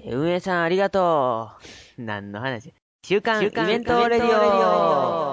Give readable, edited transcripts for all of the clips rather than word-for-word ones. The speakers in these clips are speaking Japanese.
運営さんありがとう。何の話？週刊イベントレディオ。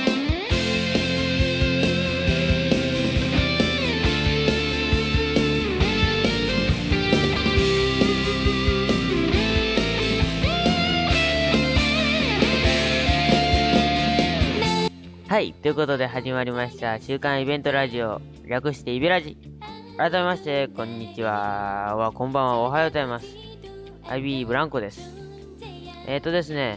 はい、ということで始まりました週刊イベントラジオ、略してイベラジ。改めましてこんにちは、こんばんは、おはようございます。IB ブランコです。ですね、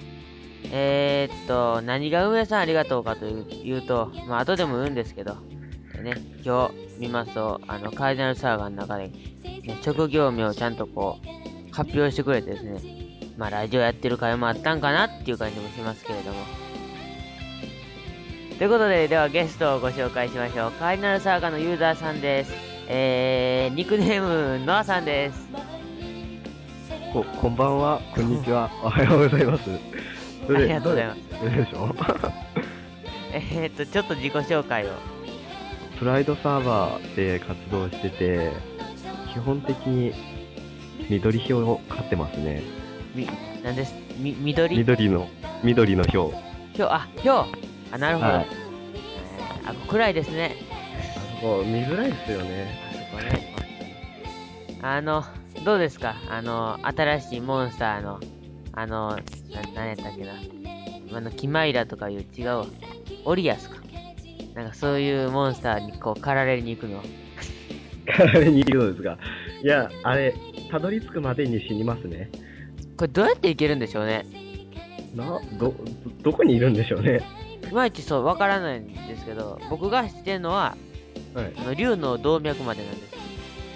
何が運営さんありがとうかというと、後でも言うんですけど、ね、今日見ますと、カーディナルサーガーの中で、ね、職業名をちゃんと発表してくれてですね、ラジオやってる会もあったんかなっていう感じもしますけれども。ということで、ではゲストをご紹介しましょう。カーディナルサーガーのユーザーさんです。ニックネーム、ノアさんです。 こんばんは、こんにちは、おはようございます。 ありがとうございます。 どれでしょうちょっと自己紹介を。 プライドサーバーで活動してて、基本的に緑票を飼ってますね。 なんです？緑の票。 なるほど。 はい。 暗いですね。 あそこ見づらいですよね。 あそこね。どうですか？新しいモンスターの、何やったっけな。キマイラとかいう違うわ。オリアスか。なんかそういうモンスターに駆られに行くの。 駆られに行くのですが。いや、あれ、たどり着くまでに死にますね。 これどうやって行けるんでしょうね。 どこにいるんでしょうね。 いまいちそう、わからないんですけど、僕が知ってるのは、 はい。 竜の動脈までなんです。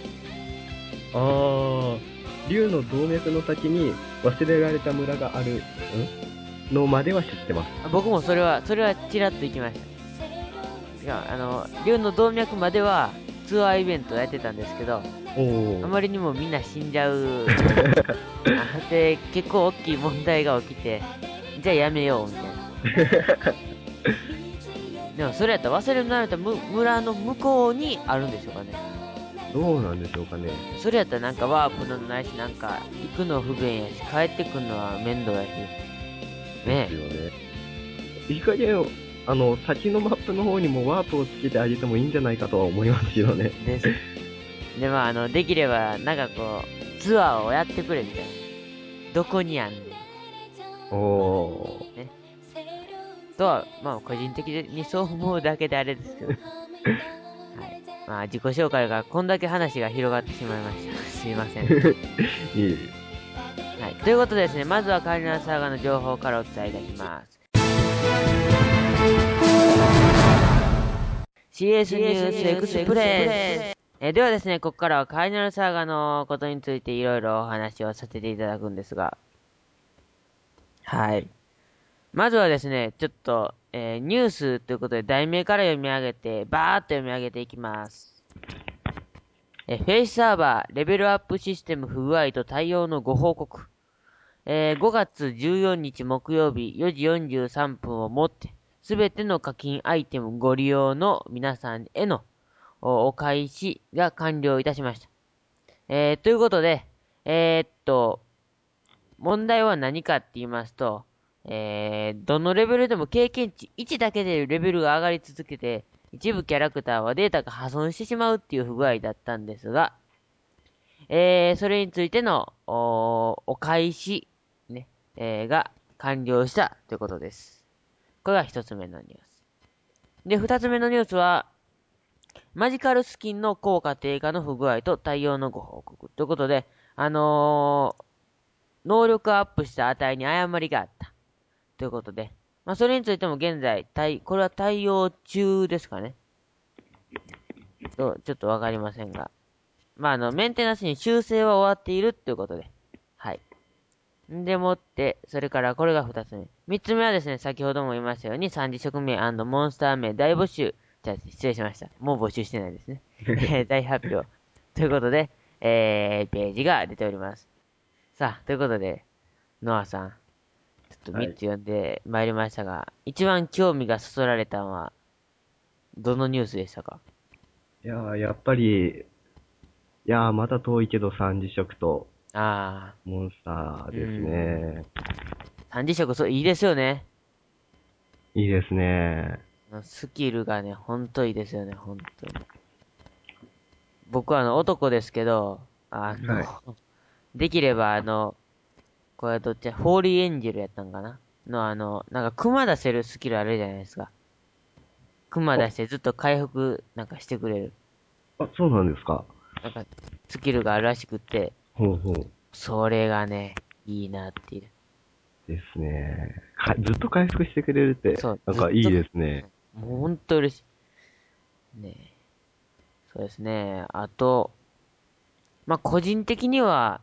竜の動脈の先に忘れられた村がある、のまでは知ってます。 僕もそれはちらっと行きました。いや、竜の動脈まではツアーイベントやってたんですけど、あまりにもみんな死んじゃう。で、結構大きい問題が起きて、じゃあやめよう、みたいな。でもそれやったら忘れられた村の向こうにあるんでしょうかね。 どうなんでしょうかね。 それやったらなんかワープのないし、なんか行くの不便やし、帰ってくるのは面倒やし。ねですよね。いい加減、先のマップの方にもワープをつけてあげてもいいんじゃないかとは思いますけどね。 です。で、できれば、なんかツアーをやってくれみたいな。どこにあんねん。 おー。 ね。とは、個人的にそう思うだけであれですけど。はい。自己紹介がこんだけ話が広がってしまいました。すいません。 いい。 はい。ということでですね、まずはカーディナルサーガの情報からお伝えいたします。CS ニュースエクスプレス。ではですね、ここからはカーディナルサーガのことについていろいろお話をさせていただくんですが、はい。まずはですね、ちょっと、ニュースということで題名から読み上げて、バーっと読み上げていきます。フェイスサーバー、レベルアップシステム不具合と対応のご報告。5月14日木曜日4時43分をもって、すべての課金アイテムご利用の皆さんへのお返しが完了いたしました。ということで、問題は何かって言いますと、どのレベルでも経験値1だけでレベルが上がり続けて、一部キャラクターはデータが破損してしまうっていう不具合だったんですが、それについてのお返し、ね、が完了したということです。これが一つ目のニュース。で、二つ目のニュースは、マジカルスキンの効果低下の不具合と対応のご報告。ということで、能力アップした値に誤りがあった。ということで、それについても現在、これは対応中ですかね。ちょっとわかりませんが。メンテナンスに修正は終わっているということで。はい。でもって、それからこれが二つ目。三つ目はですね、先ほども言いましたように、三次色名モンスター名大募集。じゃあ、失礼しました。もう募集してないですね。大発表。ということで、ページが出ております。さあ、ということで、ノアさん、ちょっと3 はい。 つ読んで参りましたが、一番興味がそそられたのは、どのニュースでしたか？ やっぱり、まだ遠いけど三次色と、 ああ。 モンスターうですん。 ね。 三次色、そう、いいですよね。 いいですね。 スキルがね、ほんといいですよね、ほんとに。僕は男ですけど、 はい。 できればこれどっちホーリーエンジェルやったんかななんか熊出せるスキルあるじゃないですか。熊出してずっと回復なんかしてくれる。 そうなんですか。 なんか、スキルがあるらしくって、 ほうほう。 それがね、いいなっていう。 ですね。ずっと回復してくれるって、 そう、 なんかいいずっと、 ですね。 もうほんと嬉しい。ねそうですね。あと、まあ、個人的には、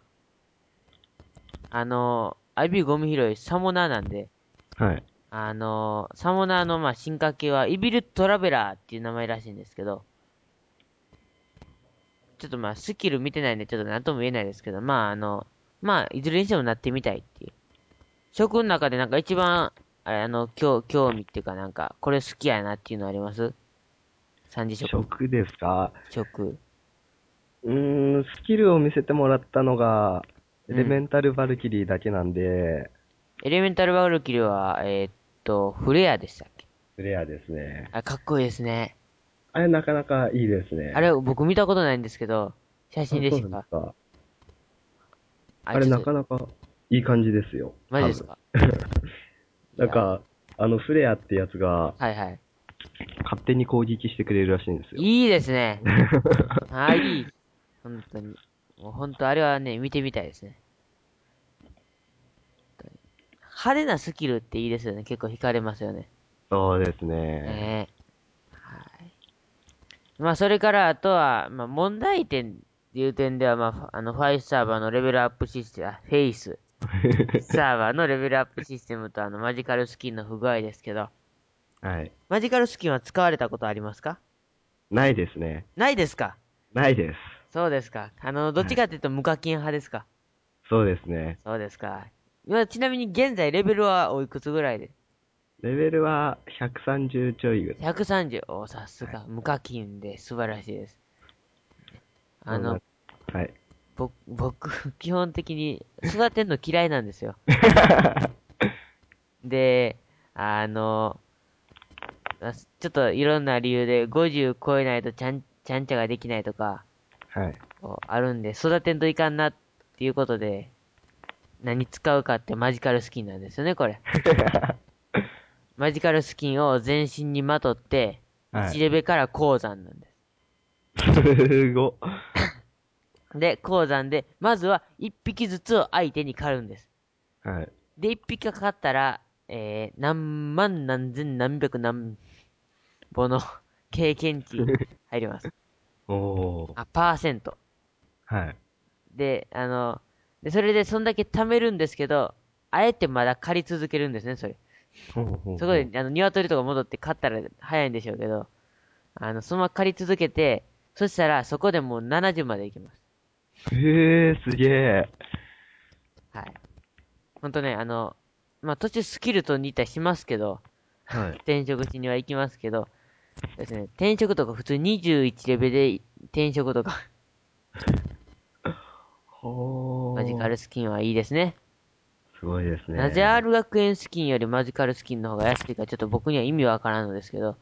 アイビーゴミ拾いサモナーなんで、 はい。 サモナーのまあ進化系はイビルトラベラーっていう名前らしいんですけど、ちょっとまあスキル見てないんでちょっとなんとも言えないですけど、まあいずれにしてもなってみたいっていう。食の中でなんか一番、興味っていうかなんか、これ好きやなっていうのあります三次食。 食ですか？ 食。 スキルを見せてもらったのが、エレメうん。 ンタルバルキリーだけなんで、 エレメンタルバルキルは、フレアでしたっけ？ レアですね。 あ、かっこいいですね。 あれなかなかいいですあれ、 ね。 僕見たことないんですけど、写真でそうしか。 なんですか。 あ、 あれちょっと、 なかなかいい感じですよ。多分。 マジですか？いや、 なんか、フレアってやつがはいはい。 勝手に攻撃してくれるらしいんですよ。 いいですね。あ、いい。本当に。もう本当あれはね、見てみたいですね。派手なスキルっていいですよね。結構惹かれますよね。 そうですね。 ねえ。はい。まあ、それから、あとは、まあ、問題点っていう点では、まあ、ファイスサーバーのレベルアップシステム、フェイスサーバーのレベルアップシステムとマジカルスキンの不具合ですけど、 はい。 マジカルスキンは使われたことありますか？ ないですね。 ないですか？ ないです。 そうですか。どっはい。 ちかっていうと無課金派ですか？ そうですね。 そうですか。今、ちなみに現在レベルはおいくつぐらいで？ レベルは130ちょいぐらい。 130。お、さすはい。 が。無課金で素晴らしいです。あそんな、 の、 はい。 僕、基本的に育てんの嫌いなんですよ。で、あの、ちょっといろんな理由で50超えないとちゃんちゃができないとか、 はい。 こうあるんで、育てんといかんなっていうことで、何使うかってマジカルスキンなんですよね、これ。マジカルスキンを全身にまとって、1 はい。 レベから鉱山なんですご。 す。で、鉱山で、まずは1匹ずつを相手に狩るんです。 はい。 で、1匹が狩ったら、何万何千何百何歩の経験値入ります。 おー。 あ、パーセント。 はい。 で、それでそんだけ貯めるんですけど、あえてまだ借り続けるんですね、それ。 ほうほうそこで、 ほう。 鶏とか戻って買ったら早いんでしょうけど、そのまま借り続けて、そしたらそこでもう70まで行きます。 すげえ。 はい。ほんとね、まあ、途中スキルと似たりしますけど、 はい。 転職しには行きますけど、ですね、転職とか普通21レベルで転職とか、マジカほー。 ルスキンはいいですね。 すごいですなぜね。 R 学園スキンよりマジカルスキンの方が安いかちょっと僕には意味わからんのですけど。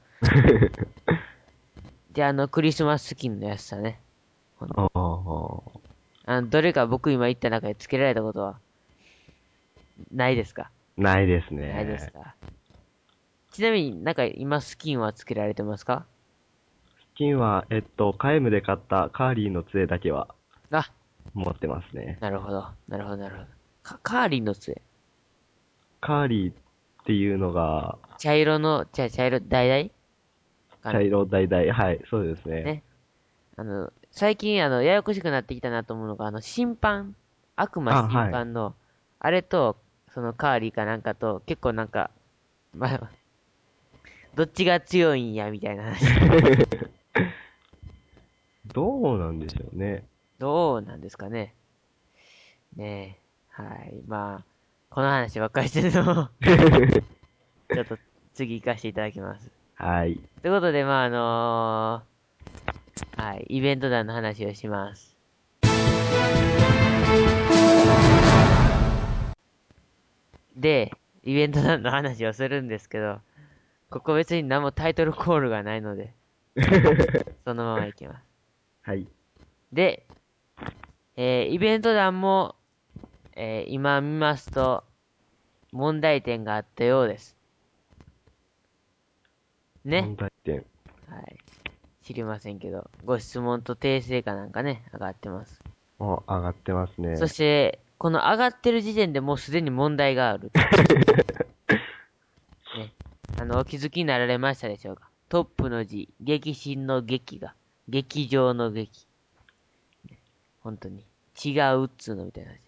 で、クリスマススキンの安さね。 ああ、 どれか僕今言った中で付けられたことはないですか？ ないですないですね。 か？ちなみになんか今スキンは付けられてますか？ スキンは、カエムで買ったカーリーの杖だけはあ、 持ってますね。 なるほど。なるほど、なるほど。カーリンの杖。 カーリーっていうのが、 茶色の、茶色、橙かな。 茶色橙、はい、そうですね。 ね。最近ややこしくなってきたなと思うのが、審判、悪魔あ、 審はい。 判の、あれと、そのカーリーかなんかと、結構なんか、まあ、どっちが強いんや、みたいな話。 どうなんでしょうね。 どうなんですかね。ねえ。はい。まあ、この話ばっかりしてるのもちょっと次行かせていただきます。 はい。 ということで、まあ、はい、イベント団の話をします。 で、イベントの話をするんですけど、ここ別に何もタイトルコールがないので、そのままいきます。 はい。 で、イベント欄も、今見ますと、問題点があったようです。ね。 問題点。 はい。知りませんけど、ご質問と訂正かなんかね、上がってます。 上がってますそね。 して、この上がってる時点でもうすでに問題がある。ね。お気づきになられましたでしょうか。トップの字、激震の劇が、劇場の劇。本当に。違うっつうのみたいな話。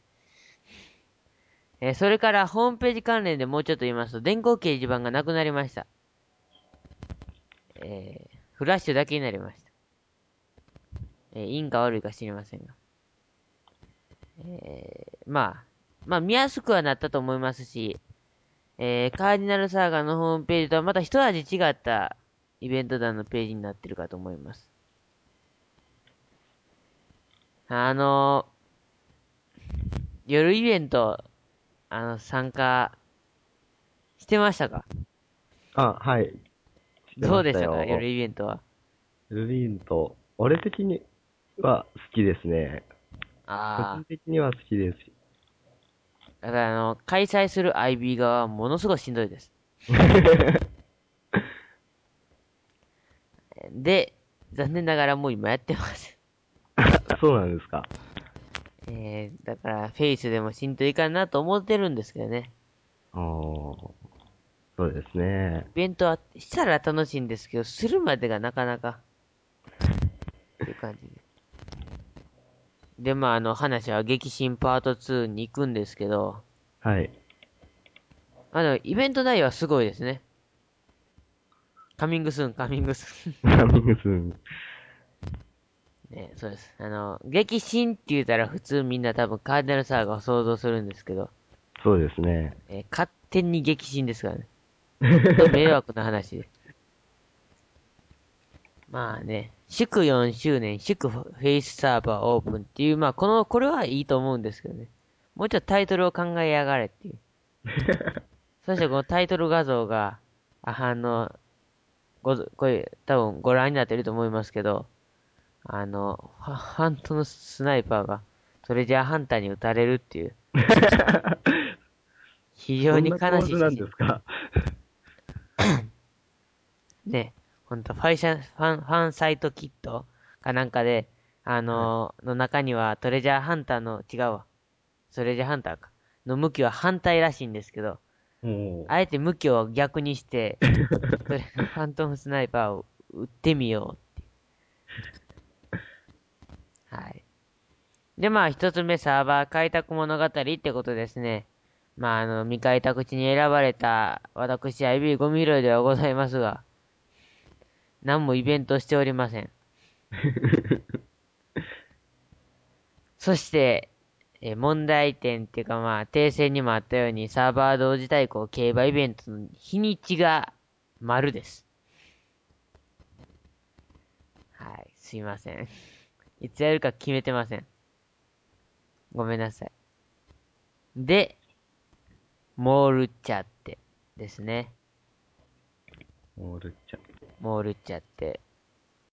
それからホームページ関連でもうちょっと言いますと、電光掲示板がなくなりました。フラッシュだけになりました。いいんか悪いか知りませんが。まあ、見やすくはなったと思いますし、カーディナルサーガのホームページとはまた一味違ったイベント欄のページになってるかと思います。夜イベント、参加してましたか？ はい。してましたどうでしたか夜よ。 イベントは。 ルビーンと、俺的には好きですね。個人あ的には好きです。 だから開催する IB 側はものすごいしんどいです。で、残念ながらもう今やってます。 そうなんですか。 だからフェイスでもしんどいかなと思ってるんですけどね。 あー、そうですね。 イベントはしたら楽しいんですけど、するまでがなかなかっていう感じで。で、話は激震パート2に行くんですけど、 はい。 イベント内容はすごいですね。カミングスーン、カミングスーン。 ラミングスン。 ね、そうです。激震って言ったら普通みんな多分カーディナルサーガを想像するんですけど、 そうですね。 勝手に激震ですからね。ほんと迷惑な話で。まあね、祝4周年、祝フェイスサーバーオープンっていう、これはいいと思うんですけどね。もうちょっとタイトルを考えやがれっていう。そしてこのタイトル画像が、これ多分ご覧になってると思いますけど、ハントのスナイパーがトレジャーハンターに撃たれるっていう、非常にそんな構図なん悲しい写真。 ですか？ ね、ほんと、ファンサイトキットかなんかで、 はい。 の中にはトレジャーハンターの、違うわ。トレジャーハンターか。の向きは反対らしいんですけど、 おあえて向きを逆にして、ファントムスナイパーを撃ってみよう。はい。で、一つ目、サーバー開拓物語ってことですね。未開拓地に選ばれた、私、IB ゴミ拾いではございますが、何もイベントしておりません。そして、問題点っていうか訂正にもあったように、サーバー同時対抗競馬イベントの日にちが丸です。はい、すいません。いつやるか決めてません。ごめんなさい。で、モールっちゃってですね。 モールちゃん。 モールっちゃって。